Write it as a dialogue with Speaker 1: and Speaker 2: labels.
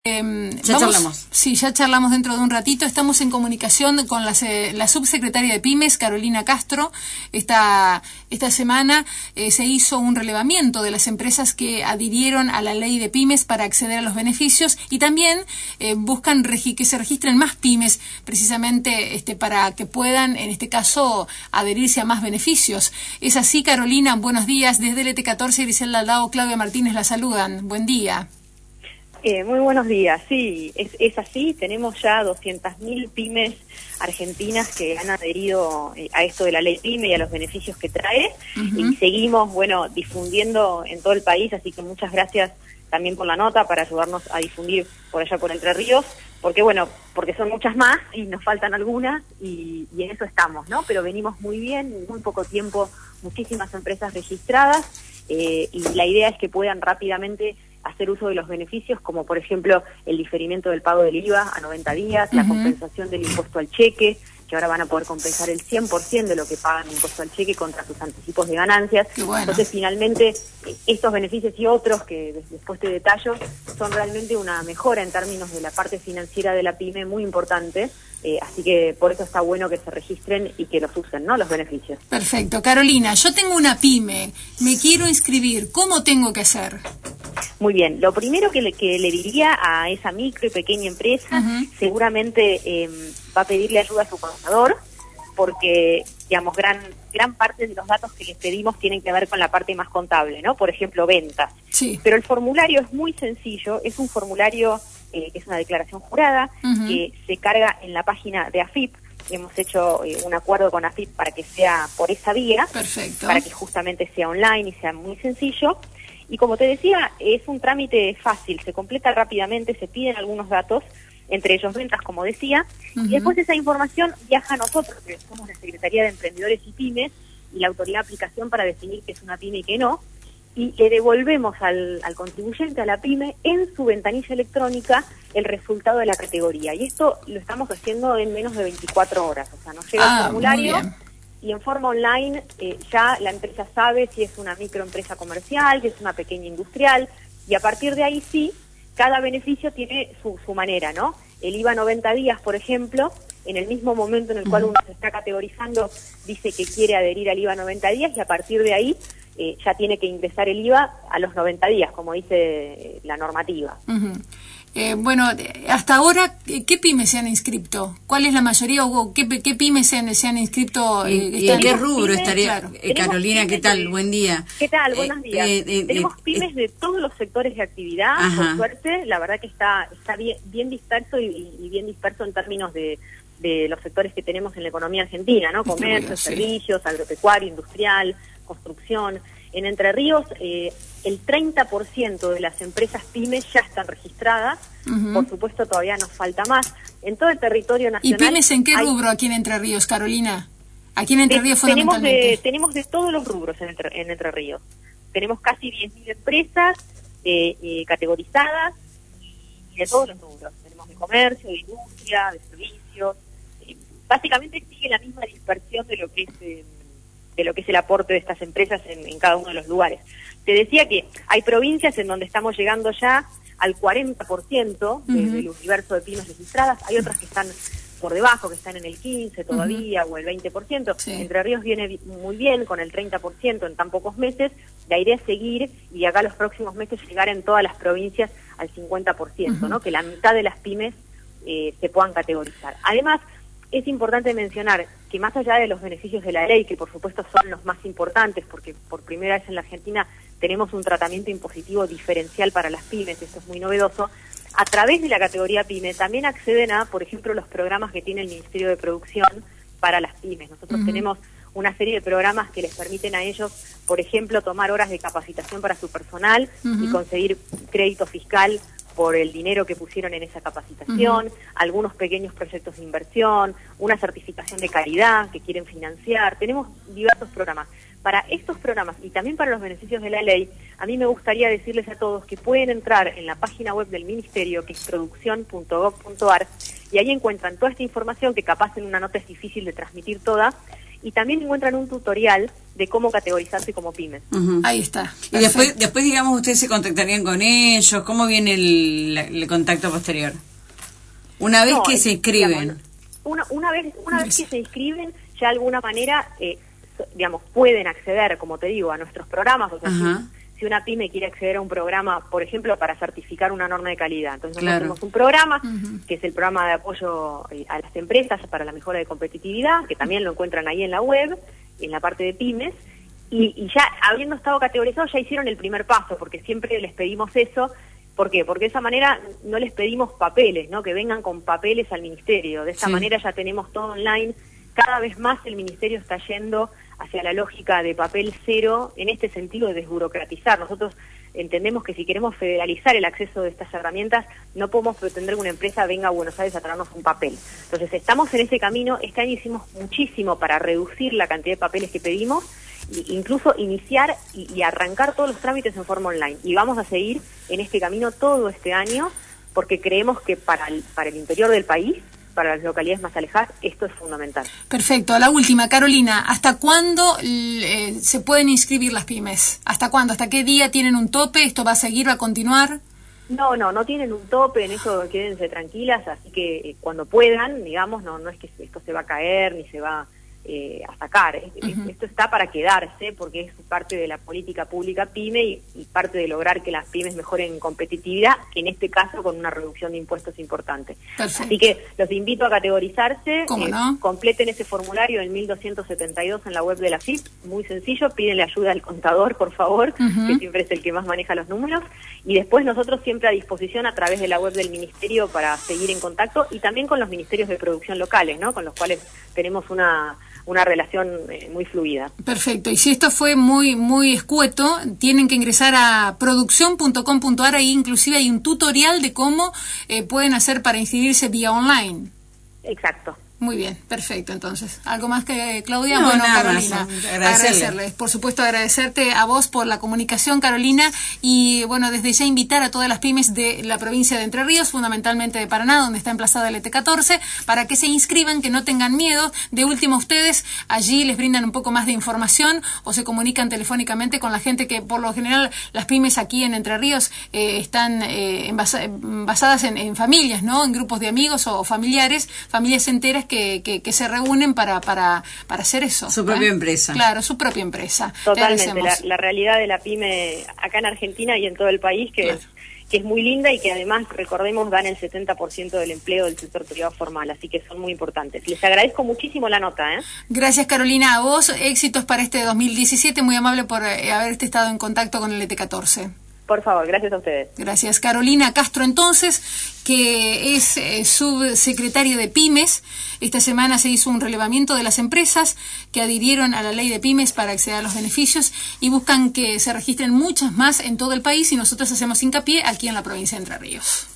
Speaker 1: Charlamos.
Speaker 2: Sí, ya charlamos dentro de un ratito. Estamos en comunicación con la subsecretaria de Pymes, Carolina Castro. Esta semana se hizo un relevamiento de las empresas que adhirieron a la ley de Pymes para acceder a los beneficios y también buscan que se registren más Pymes precisamente para que puedan, en este caso, adherirse a más beneficios. ¿Es así, Carolina? Buenos días. Desde el ET14, Griselda Aldao, Claudia Martínez la saludan. Buen día.
Speaker 3: Muy buenos días. Sí, es así. Tenemos ya 200.000 pymes argentinas que han adherido a esto de la ley PYME y a los beneficios que trae. Y seguimos, difundiendo en todo el país. Así que muchas gracias también por la nota para ayudarnos a difundir por allá por Entre Ríos. Porque son muchas más y nos faltan algunas y en eso estamos, ¿no? Pero venimos muy bien, en muy poco tiempo, muchísimas empresas registradas y la idea es que puedan rápidamente hacer uso de los beneficios, como por ejemplo el diferimiento del pago del IVA a 90 días, la compensación del impuesto al cheque, que ahora van a poder compensar el 100% de lo que pagan de impuesto al cheque contra sus anticipos de ganancias.
Speaker 2: Bueno.
Speaker 3: Entonces, finalmente, estos beneficios y otros, que después te detallo, son realmente una mejora en términos de la parte financiera de la PYME muy importante. Así que por eso está bueno que se registren y que los usen, ¿no? Los beneficios.
Speaker 2: Perfecto. Carolina, yo tengo una PYME, me quiero inscribir, ¿cómo tengo que hacer?
Speaker 3: Muy bien, lo primero que le diría a esa micro y pequeña empresa, seguramente va a pedirle ayuda a su contador, porque, digamos, gran parte de los datos que les pedimos tienen que ver con la parte más contable, ¿no? Por ejemplo, ventas.
Speaker 2: Sí.
Speaker 3: Pero el formulario es muy sencillo, es un formulario que es una declaración jurada, que se carga en la página de AFIP. Hemos hecho un acuerdo con AFIP para que sea por esa vía.
Speaker 2: Perfecto. Para
Speaker 3: que justamente sea online y sea muy sencillo. Y como te decía, es un trámite fácil, se completa rápidamente, se piden algunos datos, entre ellos ventas, como decía, y después esa información viaja a nosotros, que somos la Secretaría de Emprendedores y Pymes, y la autoridad de aplicación para definir qué es una pyme y qué no, y le devolvemos al contribuyente, a la pyme, en su ventanilla electrónica el resultado de la categoría. Y esto lo estamos haciendo en menos de 24 horas, o sea, nos llega el formulario y en forma online ya la empresa sabe si es una microempresa comercial, si es una pequeña industrial, y a partir de ahí sí, cada beneficio tiene su manera, ¿no? El IVA 90 días, por ejemplo, en el mismo momento en el cual uno se está categorizando, dice que quiere adherir al IVA 90 días y a partir de ahí ya tiene que ingresar el IVA a los 90 días, como dice la normativa.
Speaker 2: Hasta ahora, ¿qué pymes se han inscrito? ¿Cuál es la mayoría o qué pymes se han inscrito?
Speaker 1: ¿Y en qué rubro estaría? Carolina, ¿qué tal? Buen día.
Speaker 3: ¿Qué tal? Buenos días. Tenemos pymes de todos los sectores de actividad, por suerte. La verdad que está bien disperso y bien disperso en términos de los sectores que tenemos en la economía argentina, ¿no? Comercio, servicios, agropecuario, industrial, construcción. En Entre Ríos, el 30% de las empresas pymes ya están registradas. Por supuesto, todavía nos falta más. En todo el territorio nacional...
Speaker 2: ¿Y pymes en qué rubro aquí en Entre Ríos, Carolina? Aquí en Entre Ríos fundamentalmente.
Speaker 3: Tenemos de todos los rubros en Entre Ríos. Tenemos casi 10.000 empresas categorizadas y de todos los rubros. Tenemos de comercio, de industria, de servicios. Básicamente sigue la misma dispersión de lo que es el aporte de estas empresas en cada uno de los lugares. Te decía que hay provincias en donde estamos llegando ya al 40% del universo de pymes registradas, hay otras que están por debajo, que están en el 15% todavía, o el 20%. Sí. Entre Ríos viene muy bien con el 30% en tan pocos meses. La idea es seguir y acá los próximos meses llegar en todas las provincias al 50%, ¿no? Que la mitad de las pymes se puedan categorizar. Además, es importante mencionar que más allá de los beneficios de la ley, que por supuesto son los más importantes, porque por primera vez en la Argentina tenemos un tratamiento impositivo diferencial para las pymes, esto es muy novedoso, a través de la categoría PYME también acceden a, por ejemplo, los programas que tiene el Ministerio de Producción para las pymes. Nosotros tenemos una serie de programas que les permiten a ellos, por ejemplo, tomar horas de capacitación para su personal y conseguir crédito fiscal por el dinero que pusieron en esa capacitación, algunos pequeños proyectos de inversión, una certificación de calidad que quieren financiar. Tenemos diversos programas. Para estos programas y también para los beneficios de la ley, a mí me gustaría decirles a todos que pueden entrar en la página web del Ministerio, que es producción.gov.ar, y ahí encuentran toda esta información que capaz en una nota es difícil de transmitir toda, y también encuentran un tutorial de cómo categorizarse como pymes.
Speaker 2: Ahí está.
Speaker 1: Y después, digamos, ustedes se contactarían con ellos. ¿Cómo viene el contacto posterior? Una vez que se inscriben.
Speaker 3: Digamos, una vez que se inscriben, ya de alguna manera, digamos, pueden acceder, como te digo, a nuestros programas. O sea, si una pyme quiere acceder a un programa, por ejemplo, para certificar una norma de calidad. Entonces nosotros tenemos un programa, que es el programa de apoyo a las empresas para la mejora de competitividad, que también lo encuentran ahí en la web, en la parte de pymes, y ya habiendo estado categorizados ya hicieron el primer paso, porque siempre les pedimos eso. ¿Por qué? Porque de esa manera no les pedimos papeles, ¿no? Que vengan con papeles al ministerio. De esa manera ya tenemos todo online. Cada vez más el ministerio está yendo hacia la lógica de papel cero, en este sentido de desburocratizar. Nosotros entendemos que si queremos federalizar el acceso de estas herramientas, no podemos pretender que una empresa venga a Buenos Aires a traernos un papel. Entonces estamos en ese camino. Este año hicimos muchísimo para reducir la cantidad de papeles que pedimos, e incluso iniciar y arrancar todos los trámites en forma online. Y vamos a seguir en este camino todo este año, porque creemos que para el interior del país, para las localidades más alejadas, esto es fundamental. Perfecto.
Speaker 2: La última, Carolina, ¿hasta cuándo se pueden inscribir las pymes? ¿Hasta cuándo? ¿Hasta qué día tienen un tope? ¿Esto va a seguir, va a continuar? No tienen un tope, en eso quédense tranquilas, así que cuando puedan, digamos, no es que esto se va a caer ni se va a sacar. Esto está para quedarse, porque es parte de la política pública PYME y parte de lograr que las pymes mejoren competitividad, que en este caso con una reducción de impuestos importante. Perfecto. Así que los invito a categorizarse. Completen ese formulario en 1272 en la web de la FIP, muy sencillo, pídenle ayuda al contador, por favor, que siempre es el que más maneja los números, y después nosotros siempre a disposición a través de la web del ministerio para seguir en contacto, y también con los ministerios de producción locales, ¿no? Con los cuales tenemos una relación muy fluida. Perfecto. Y si esto fue muy escueto, tienen que ingresar a producción.com.ar, ahí inclusive hay un tutorial de cómo pueden hacer para inscribirse vía online. Exacto. Muy bien, perfecto. Entonces, ¿algo más que Claudia?
Speaker 1: No,
Speaker 2: bueno,
Speaker 1: nada
Speaker 2: Carolina,
Speaker 1: más,
Speaker 2: agradecerles. Por supuesto, agradecerte a vos por la comunicación, Carolina, y bueno, desde ya invitar a todas las pymes de la provincia de Entre Ríos, fundamentalmente de Paraná, donde está emplazada el ET14, para que se inscriban, que no tengan miedo. De último, ustedes allí les brindan un poco más de información o se comunican telefónicamente con la gente, que por lo general las pymes aquí en Entre Ríos están basadas en familias, ¿no? En grupos de amigos o familiares enteras que se reúnen para hacer eso.
Speaker 1: Su propia empresa.
Speaker 2: Claro, su propia empresa.
Speaker 3: Totalmente. La realidad de la pyme acá en Argentina y en todo el país, que es muy linda y que además, recordemos, dan el 70% del empleo del sector privado formal, así que son muy importantes. Les agradezco muchísimo la nota.
Speaker 2: Gracias, Carolina. A vos, éxitos para este 2017. Muy amable por haberte estado en contacto con el ET14.
Speaker 3: Por favor, gracias a ustedes.
Speaker 2: Gracias. Carolina Castro, entonces, que es subsecretaria de Pymes. Esta semana se hizo un relevamiento de las empresas que adhirieron a la ley de Pymes para acceder a los beneficios y buscan que se registren muchas más en todo el país, y nosotros hacemos hincapié aquí en la provincia de Entre Ríos.